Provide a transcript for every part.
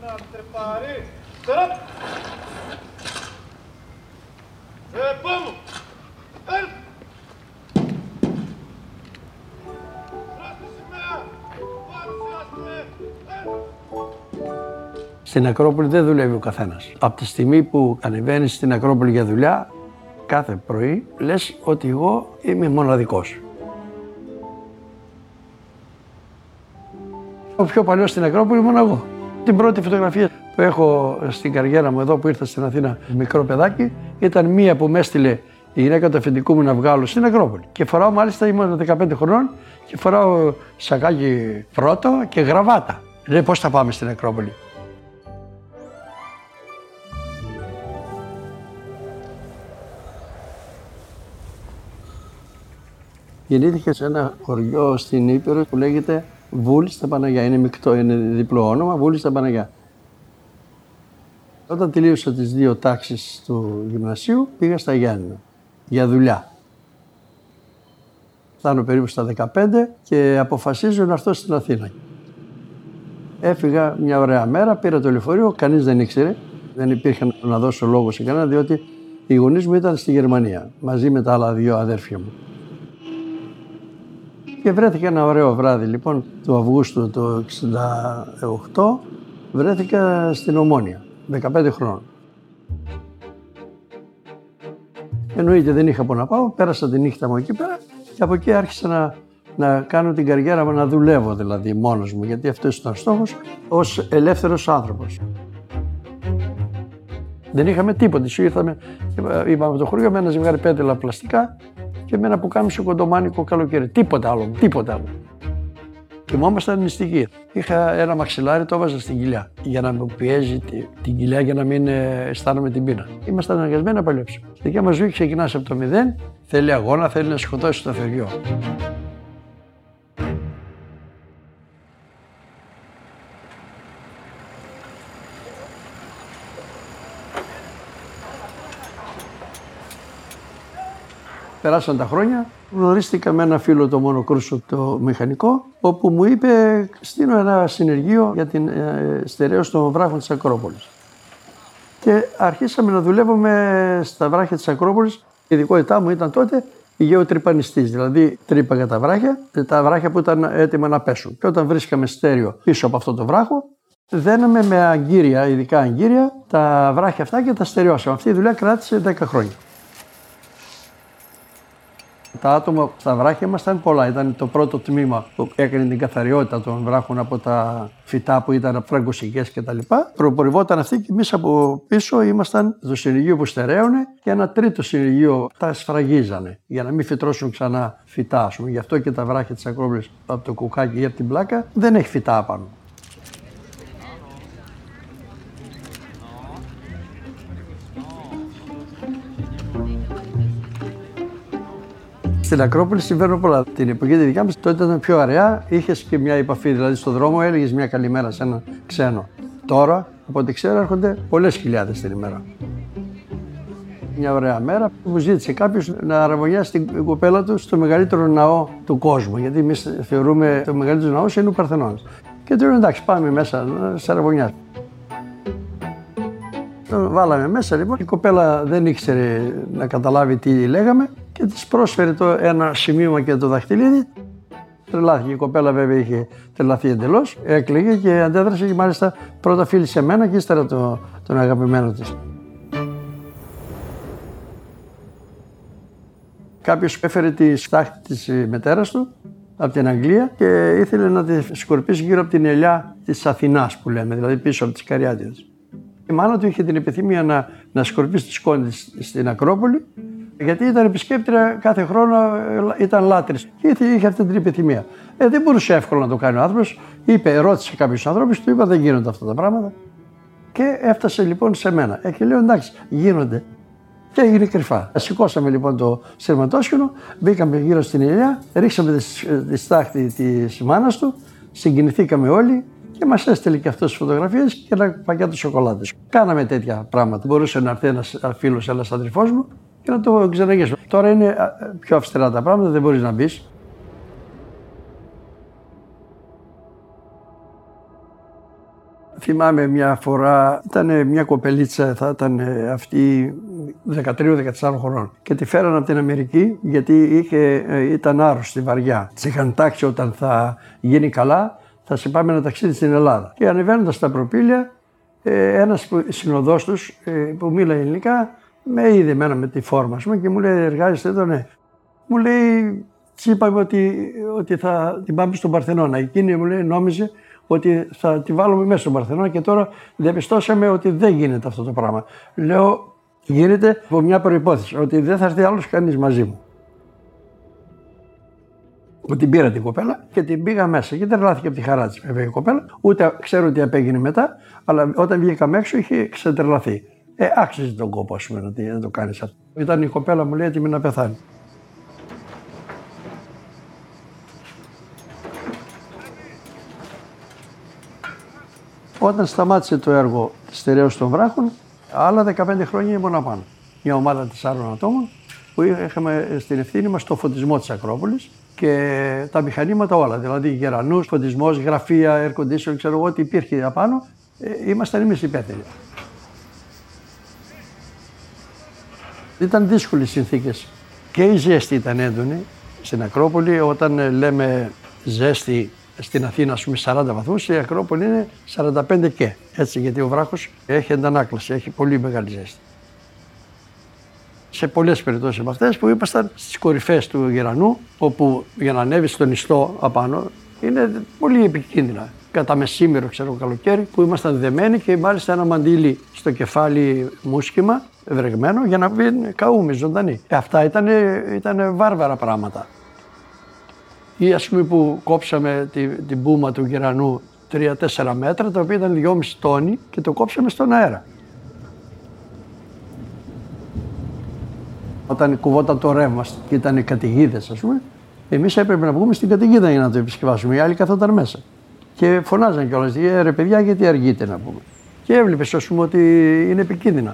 Στην Ακρόπολη δεν δουλεύει ο καθένας. Από τη στιγμή που ανεβαίνεις στην Ακρόπολη για δουλειά, κάθε πρωί λες ότι εγώ είμαι μοναδικός. Ο πιο παλιός στην Ακρόπολη ήμουν εγώ. Την πρώτη φωτογραφία που έχω στην καριέρα μου εδώ που ήρθα στην Αθήνα, μικρό παιδάκι, ήταν μία που με έστειλε η γυναίκα του αφεντικού μου να βγάλω στην Ακρόπολη. Και φοράω, μάλιστα ήμουν 15 χρονών και φοράω σακάκι πρώτο και γραβάτα. Λέει πώς θα πάμε στην Ακρόπολη. Γεννήθηκε σε ένα χωριό στην Ήπειρο που λέγεται Βούλη στα Παναγιά. Είναι μεικτό, είναι διπλό όνομα, Βούλη στα Παναγιά. Όταν τελείωσα τις 2 τάξεις του γυμνασίου, πήγα στα Γιάννηνα για δουλειά. Φτάνω περίπου στα 15 και αποφασίζω να έρθω στην Αθήνα. Έφυγα μια ωραία μέρα, πήρα το λεωφορείο, κανείς δεν ήξερε. Δεν υπήρχε να δώσω λόγο σε κανένα, διότι οι γονείς μου ήταν στη Γερμανία, μαζί με τα άλλα 2 αδέρφια μου. Και βρέθηκα ένα ωραίο βράδυ, λοιπόν, του Αυγούστου του 1968, βρέθηκα στην Ομόνια, 15 χρόνων. Εννοείται δεν είχα που να πάω, πέρασα τη νύχτα μου εκεί πέρα και από εκεί άρχισα να κάνω την καριέρα μου, να δουλεύω δηλαδή μόνος μου, γιατί αυτός ήταν ο στόχος, ως ελεύθερος άνθρωπος. Δεν είχαμε τίποτα, σου ήρθαμε, είπαμε το χωριό με ένα ζευγάρι πέτρελα πλαστικά και με ένα πουκάμισο κοντομάνικο καλοκαίρι. Τίποτα άλλο, τίποτα άλλο. Κοιμόμασταν νηστικοί. Είχα ένα μαξιλάρι, το έβαζα στην κοιλιά για να μου πιέζει την κοιλιά για να μην αισθάνομαι την πείνα. Ήμασταν αναγκασμένοι να παλέψουμε. Στη δικιά μας ζωή ξεκινάς από το 0, θέλει αγώνα, θέλει να σκοτώσει το θεριό. Περάσαν τα χρόνια, γνωρίστηκα με ένα φίλο το μονοκρούσο το μηχανικό, όπου μου είπε στείλω ένα συνεργείο για την στερέωση των βράχων της Ακρόπολης. Και αρχίσαμε να δουλεύουμε στα βράχια της Ακρόπολης. Η ειδικότητά μου ήταν τότε η γεωτρυπανιστής, δηλαδή τρύπαγα τα βράχια που ήταν έτοιμα να πέσουν. Και όταν βρίσκαμε στέρεο πίσω από αυτό το βράχο, δέναμε με αγκύρια, ειδικά αγκύρια, τα βράχια αυτά και τα στερεώσαμε. Αυτή η δουλειά κράτησε 10 χρόνια. Τα άτομα στα βράχια μας ήταν πολλά. Ήταν το πρώτο τμήμα που έκανε την καθαριότητα των βράχων από τα φυτά που ήταν φραγκοσικές κτλ. Προπορευόταν αυτή και εμείς από πίσω ήμασταν το συνεργείο που στερέωνε και ένα τρίτο συνεργείο τα σφραγίζανε για να μην φυτρώσουν ξανά φυτά. Ας πούμε. Γι' αυτό και τα βράχια της Ακρόπολης από το κουκάκι ή από την πλάκα δεν έχει φυτά απάνω. Στην Ακρόπολη συμβαίνουν πολλά. Την εποχή τη δικιά μας τότε ήταν πιο αραιά, είχες και μια επαφή. Δηλαδή στον δρόμο έλεγες μια καλημέρα σε έναν ξένο. Τώρα, από ό,τι ξέρω, έρχονται πολλές χιλιάδες την ημέρα. Μια ωραία μέρα που μου ζήτησε κάποιος να αραβωνιάσει την κοπέλα του στο μεγαλύτερο ναό του κόσμου. Γιατί εμείς θεωρούμε το μεγαλύτερο ναό είναι ο Παρθενώνας. Και του λέω εντάξει, πάμε μέσα να σε αραβωνιάσει. Τον βάλαμε μέσα λοιπόν. Η κοπέλα δεν ήξερε να καταλάβει τι λέγαμε και της πρόσφερε ένα σημείωμα και το δαχτυλίδι. Τρελάθηκε. Η κοπέλα βέβαια είχε τρελαθεί εντελώς. Έκλαιγε και αντέδρασε και μάλιστα πρώτα φίλησε εμένα και ύστερα τον αγαπημένο της. Κάποιος έφερε τη στάχτη της μητέρας του από την Αγγλία και ήθελε να τη σκορπίσει γύρω από την ελιά της Αθηνάς που λέμε, δηλαδή πίσω από τις Καριάτιδες. Η μάνα του είχε την επιθυμία να σκορπίσει τη σκόνη της στην Ακρόπολη, γιατί ήταν επισκέπτρια κάθε χρόνο, ήταν λάτρης και είχε αυτή την επιθυμία. Δεν μπορούσε εύκολα να το κάνει ο άνθρωπος. Ρώτησε κάποιους ανθρώπους, του είπα δεν γίνονται αυτά τα πράγματα. Και έφτασε λοιπόν σε μένα. Και λέω εντάξει, γίνονται. Και έγινε κρυφά. Σηκώσαμε λοιπόν το σειρματόσχηνο, μπήκαμε γύρω στην ελιά, ρίξαμε τη στάχτη της μάνας του, συγκινηθήκαμε όλοι. Και μας έστειλε και αυτές τις φωτογραφίες και ένα πακέτο σοκολάτες. Κάναμε τέτοια πράγματα. Μπορούσε να έρθει ένας φίλος, ένας αδερφός μου και να το ξεναγήσουμε. Τώρα είναι πιο αυστηρά τα πράγματα, δεν μπορείς να μπεις. Θυμάμαι μια φορά, ήταν μια κοπελίτσα, θα ήταν αυτή 13-14 χρονών και τη φέραν από την Αμερική γιατί ήταν άρρωστη βαριά. Της είχαν τάξει όταν θα γίνει καλά θα σε πάμε ένα ταξίδι στην Ελλάδα. Και ανεβαίνοντας στα προπήλαια, ένας συνοδός τους που μίλαγε ελληνικά με είδε εμένα με τη φόρμα και μου λέει εργάζεστε εδώ, ναι. Μου λέει, της είπαμε ότι θα την πάμε στον Παρθενώνα. Εκείνη μου λέει νόμιζε ότι θα τη βάλουμε μέσα στον Παρθενώνα και τώρα διαπιστώσαμε ότι δεν γίνεται αυτό το πράγμα. Λέω, γίνεται από μια προϋπόθεση, ότι δεν θα έρθει άλλος κανείς μαζί μου. Την πήρα την κοπέλα και την πήγα μέσα και τρελάθηκε από τη χαρά της βέβαια η κοπέλα. Ούτε ξέρω τι απέγινε μετά, αλλά όταν βγήκαμε έξω είχε ξετρελαθεί. Άξιζε τον κόπο, ας πούμε, να το κάνεις αυτό. Ήταν η κοπέλα μου λέει έτοιμη να πεθάνει. Όταν σταμάτησε το έργο Στερέωση των Βράχων, άλλα 15 χρόνια ήμουν απάνω. Μια ομάδα 4 ατόμων που είχαμε στην ευθύνη μας το φωτισμό της Ακρόπολης και τα μηχανήματα όλα. Δηλαδή γερανούς, φωτισμός, γραφεία, air condition, ξέρω εγώ ό,τι υπήρχε απάνω, ήμασταν εμείς υπεύθυνοι. Ήταν δύσκολες συνθήκες και η ζέστη ήταν έντονη στην Ακρόπολη. Όταν λέμε ζέστη στην Αθήνα, ας πούμε, 40 βαθμούς, η Ακρόπολη είναι 45 και. Έτσι, γιατί ο βράχος έχει αντανάκλαση, έχει πολύ μεγάλη ζέστη. Σε πολλές περιπτώσεις από αυτές που ήμασταν στις κορυφές του Γερανού, όπου για να ανέβεις στον ιστό απάνω είναι πολύ επικίνδυνα. Κατά μεσήμερο, ξέρω, καλοκαίρι, που ήμασταν δεμένοι και μάλιστα ένα μαντίλι στο κεφάλι μουσχήμα, βρεγμένο, για να μην καούμε ζωντανοί. Αυτά ήταν βάρβαρα πράγματα. Ή ας πούμε που κόψαμε την μπούμα του Γερανού 3-4 μέτρα, τα οποία ήταν 2,5 τόνοι και το κόψαμε στον αέρα. Όταν κουβόταν το ρεύμα και ήταν καταιγίδες, ας πούμε, εμείς έπρεπε να βγούμε στην καταιγίδα για να το επισκευάσουμε. Οι άλλοι καθόταν μέσα. Και φωνάζαν κιόλας, ρε παιδιά, γιατί αργείτε να πούμε. Και έβλεπες, ας πούμε, ότι είναι επικίνδυνα.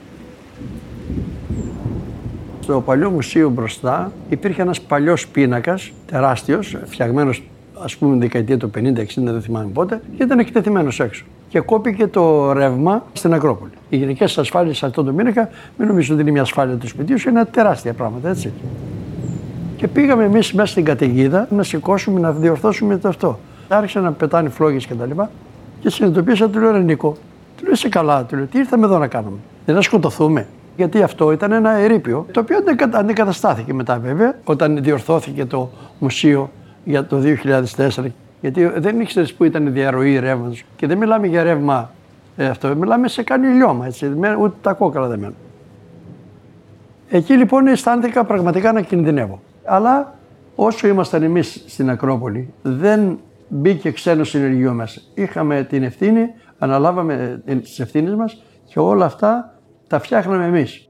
Στο παλιό μουσείο μπροστά υπήρχε ένας παλιός πίνακας, τεράστιος, φτιαγμένος ας πούμε δεκαετία του 50-60, δεν θυμάμαι πότε, και ήταν εκτεθειμένος έξω. Και κόπηκε το ρεύμα στην Ακρόπολη. Οι γενικές ασφάλειες σε αυτό το πίνακα, μην νομίζω ότι είναι μια ασφάλεια του σπιτιού σου, είναι τεράστια πράγματα, έτσι. Και πήγαμε εμείς μέσα στην καταιγίδα να σηκώσουμε, να διορθώσουμε το αυτό. Άρχισαν να πετάνε φλόγες κτλ. Και συνειδητοποίησα, του λέω, ρε Νίκο, του λέω, είσαι καλά, του λέω, τι ήρθαμε εδώ να κάνουμε, δεν να σκοτωθούμε. Γιατί αυτό ήταν ένα ερείπιο, το οποίο αντικαταστάθηκε μετά βέβαια, όταν διορθώθηκε το μουσείο για το 2004. Γιατί δεν ήξερες που ήταν η διαρροή ρεύματος. Και δεν μιλάμε για ρεύμα αυτό, μιλάμε σε κάνει λιώμα, έτσι, ούτε τα κόκκαλα δεν μένουν. Εκεί λοιπόν αισθάνθηκα πραγματικά να κινδυνεύω. Αλλά όσο ήμασταν εμείς στην Ακρόπολη, δεν μπήκε ξένο συνεργείο μέσα. Είχαμε την ευθύνη, αναλάβαμε τις ευθύνες μας και όλα αυτά τα φτιάχναμε εμείς.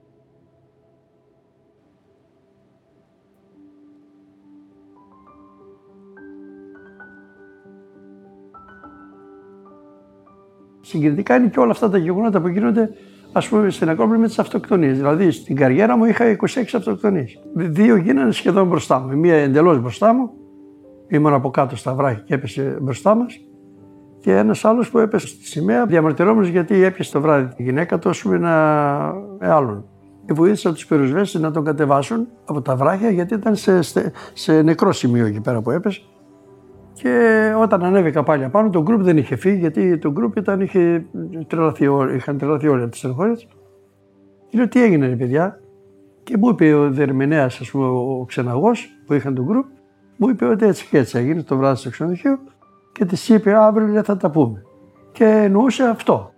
Συγκριτικά είναι και όλα αυτά τα γεγονότα που γίνονται, ας πούμε, στην Ακρόπολη με τις αυτοκτονίες. Δηλαδή, στην καριέρα μου είχα 26 αυτοκτονίες. 2 γίνανε σχεδόν μπροστά μου. Μία εντελώς μπροστά μου, ήμουν από κάτω στα βράχια και έπεσε μπροστά μας. Και ένας άλλος που έπεσε στη σημαία, διαμαρτυρόμενος γιατί έπιασε το βράδυ τη γυναίκα του, με άλλον. Και βοήθησα τους πυροσβέστες να τον κατεβάσουν από τα βράχια, γιατί ήταν σε νεκρό σημείο εκεί πέρα που έπεσε. Και όταν ανέβηκα πάλι απάνω, το γκρουπ δεν είχε φύγει, γιατί το γκρουπ είχαν τρελαθεί όλοι από τις στενοχώριες. Και λέω, τι έγινε, ρε παιδιά. Και μου είπε ο διερμηνέας, ας πούμε, ο ξεναγός που είχαν το γκρουπ, μου είπε ότι έτσι και έτσι έγινε το βράδυ στο ξενοδοχείο. Και της είπε, αύριο θα τα πούμε. Και εννοούσε αυτό.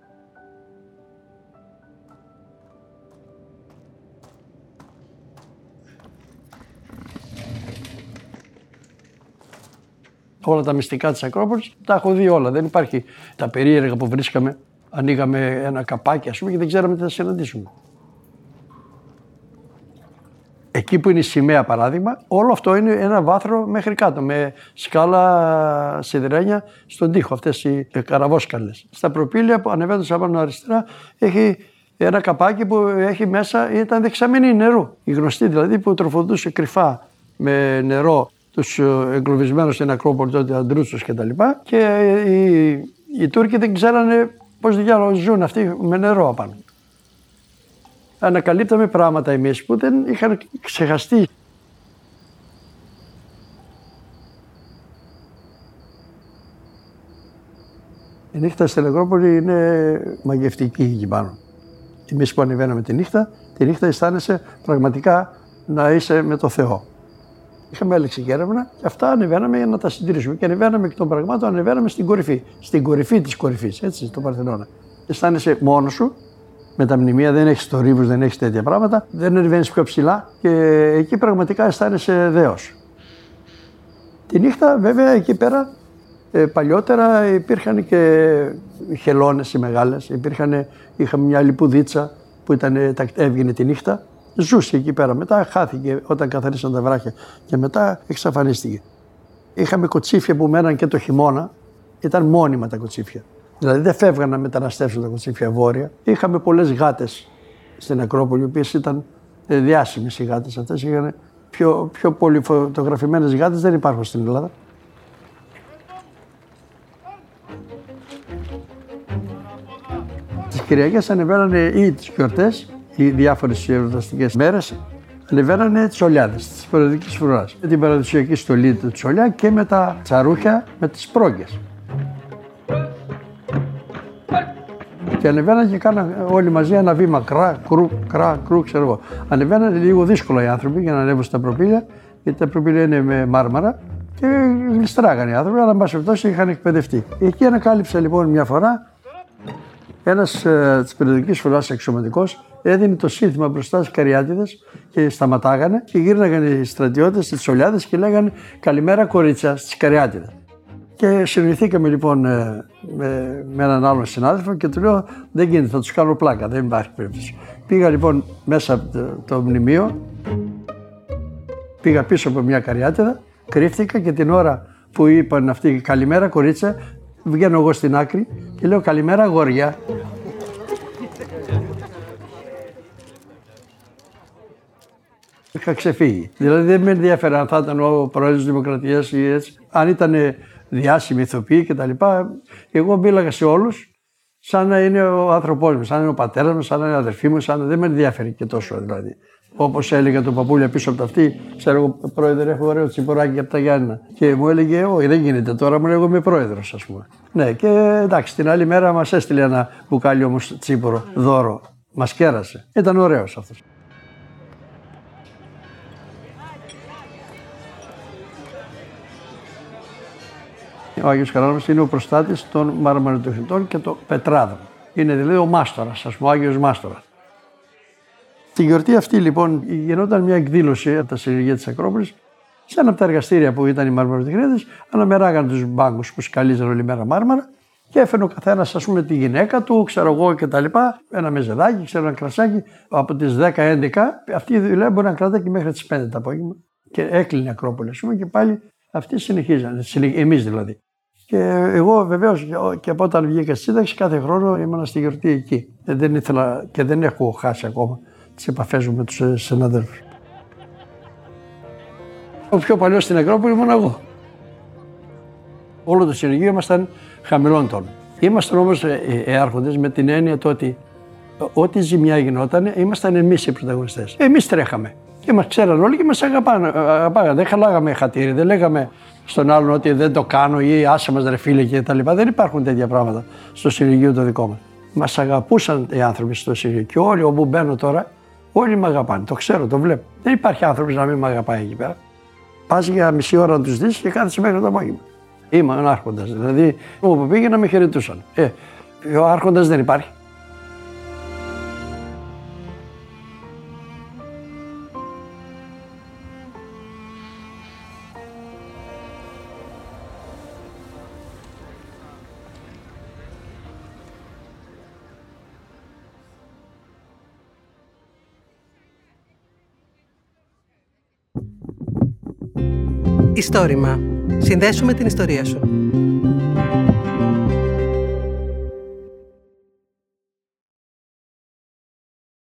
Όλα τα μυστικά της Ακρόπολης τα έχω δει όλα. Δεν υπάρχει τα περίεργα που βρίσκαμε. Ανοίγαμε ένα καπάκι, ας πούμε, και δεν ξέραμε τι θα συναντήσουμε. Εκεί που είναι η σημαία, παράδειγμα, όλο αυτό είναι ένα βάθρο μέχρι κάτω, με σκάλα σιδερένια στον τοίχο, αυτές οι καραβόσκαλες. Στα προπήλαια που ανεβαίνοντας από αριστερά έχει ένα καπάκι που έχει μέσα, ήταν δεξαμενή νερού. Η γνωστή δηλαδή που τροφοδοτούσε κρυφά με νερό τους εγκλωβισμένους στην Ακρόπολη, τότε Αντρούτσους κτλ. Και Οι Τούρκοι δεν ξέρανε πώς διάλογο ζουν αυτοί με νερό απάνω. Ανακαλύπταμε πράγματα εμείς που δεν είχαν ξεχαστεί. Η νύχτα στην Ακρόπολη είναι μαγευτική εκεί πάνω. Εμείς που ανεβαίναμε τη νύχτα αισθάνεσαι πραγματικά να είσαι με το Θεό. Είχαμε έλεξη και έρευνα και αυτά ανεβαίναμε για να τα συντηρήσουμε. Και ανεβαίναμε εκ των πραγμάτων, ανεβαίναμε στην κορυφή. Στην κορυφή της κορυφής, έτσι, στο Παρθενώνα. Αισθάνεσαι μόνος σου, με τα μνημεία, δεν έχεις θορύβους, δεν έχεις τέτοια πράγματα, δεν ανεβαίνεις πιο ψηλά και εκεί πραγματικά αισθάνεσαι δέος. Τη νύχτα, βέβαια, εκεί πέρα παλιότερα υπήρχαν και χελώνες οι μεγάλες, είχαμε μια λιπουδίτσα που έβγαινε τη νύχτα, ζούσε εκεί πέρα. Μετά χάθηκε όταν καθαρίσαν τα βράχια και μετά εξαφανίστηκε. Είχαμε κοτσίφια που μέναν και το χειμώνα, ήταν μόνιμα τα κοτσίφια. Δηλαδή δεν φεύγαν να μεταναστεύσουν τα κοτσίφια βόρεια. Είχαμε πολλές γάτες στην Ακρόπολη, οι οποίες ήταν διάσημες οι γάτες αυτές. Είχαν πιο πολύ φωτογραφημένες γάτες, δεν υπάρχουν στην Ελλάδα. Τις Κυριακές ανεβαίνανε ή τις γιορτές ή διάφορες εορταστικές μέρες, ανεβαίνανε τις Ολιάδες της Περιοδικής Φρουράς. Με την παραδοσιακή στολή του Τσολιά και με τα τσαρούχια με τις πρόγκες. Και ανεβαίνανε και κάναν όλοι μαζί ένα βήμα κρου, ξέρω εγώ. Ανεβαίνανε λίγο δύσκολα οι άνθρωποι για να ανέβουν στα προπήλαια, γιατί τα προπήλαια είναι με μάρμαρα και γλιστράγανε οι άνθρωποι, αλλά εν πάση περιπτώσει είχαν εκπαιδευτεί. Εκεί ανακάλυψα λοιπόν μια φορά ένας της Περιοδικής Φρουράς αξιωματικός έδινε το σύνθημα μπροστά στις Καριάτιδες και σταματάγανε και γύρναγαν οι στρατιώτες στις Ολιάδες και λέγανε «Καλημέρα κορίτσια» στις Καριάτιδες. Και συνοηθήκαμε λοιπόν με έναν άλλον συνάδελφο και του λέω «Δεν γίνεται, θα τους κάνω πλάκα, δεν υπάρχει περίπτωση». Πήγα λοιπόν μέσα από το μνημείο, πήγα πίσω από μια Καριάτιδα, κρύφτηκα και την ώρα που είπαν αυτοί «Καλημέρα κορίτσια», βγαίνω εγώ στην άκρη και λέω «Καλημέρα αγόρια». Είχα ξεφύγει. Δηλαδή δεν με ενδιαφέρε αν θα ήταν ο πρόεδρος της Δημοκρατίας ή έτσι. Αν ήταν διάσημοι ηθοποιοί κτλ. Εγώ μίλαγα σε όλους σαν να είναι ο άνθρωπός μου, σαν να είναι ο πατέρας μου, σαν να είναι η αδερφή μου, σαν να δεν με ενδιαφέρει και τόσο δηλαδή. Όπως έλεγε το παππούλια πίσω από τα αυτή, ξέρω εγώ, πρόεδρε, έχω ωραίο τσιποράκι από τα Γιάννηνα. Και μου έλεγε, όχι, δεν γίνεται τώρα, μου λέει, εγώ είμαι πρόεδρος, ας πούμε. Ναι, και εντάξει, την άλλη μέρα μας έστειλε ένα μπουκάλι όμως τσίπορο, δώρο. Μας κέρασε. Ήταν ωραίος αυτός. Ο Άγιος Χαράλαμπος είναι ο προστάτης των Μαρμαριτοχνητών και των Πετράδων. Είναι δηλαδή ο Μάστορας, ας πούμε, ο Άγιος Μάστορας. Στη γιορτή αυτή λοιπόν γινόταν μια εκδήλωση από τα συνεργεία της Ακρόπολης. Σε ένα από τα εργαστήρια που ήταν οι Μαρμαριτοχνητές, αναμεράγαν τους μπάγκους που σκαλίζαν όλη μέρα μάρμαρα και έφερε ο καθένας, ας πούμε, τη γυναίκα του, ξέρω εγώ κτλ. Ένα μεζεδάκι, ξέρω ένα κρασάκι. Από τις 10-11 αυτή η δουλειά μπορεί να κρατάει και μέχρι τις 5 το απόγευμα. Και έκλεινε η Ακρόπολη, ας πούμε, και πάλι αυτοί συνεχίζανε, εμείς δηλαδή. Και εγώ βεβαίως και από όταν βγήκα στη σύνταξη, κάθε χρόνο ήμουν στη γιορτή εκεί. Δεν ήθελα και δεν έχω χάσει ακόμα τις επαφές μου με τους συναδέλφους. Ο πιο παλιός στην Ακρόπολη ήμουν εγώ. Όλο το συνεργείο ήμασταν χαμηλών τόνων. Ήμασταν όμως άρχοντες με την έννοια το ότι ό,τι ζημιά γινόταν, ήμασταν εμείς οι πρωταγωνιστές. Εμείς τρέχαμε. Και μας ξέραν όλοι και μας αγαπάγανε. Δεν χαλάγαμε χατήρι, δεν λέγαμε στον άλλον ότι δεν το κάνω ή άσε μας ρε φίλε και τα λοιπά. Δεν υπάρχουν τέτοια πράγματα στο συνεργείο το δικό μας. Μας αγαπούσαν οι άνθρωποι στο συνεργείο και όλοι όπου μπαίνω τώρα, όλοι με αγαπάνε. Το ξέρω, το βλέπω. Δεν υπάρχει άνθρωπος να μην με αγαπάει εκεί πέρα. Πας για μισή ώρα να τους δεις και κάθεσαι μέχρι το απόγευμα. Είμαι ο άρχοντας. Δηλαδή, όπου πήγαινα με χαιρετούσαν. Ο άρχοντας δεν υπάρχει. Ιστόρημα. Συνδέσου με την ιστορία σου.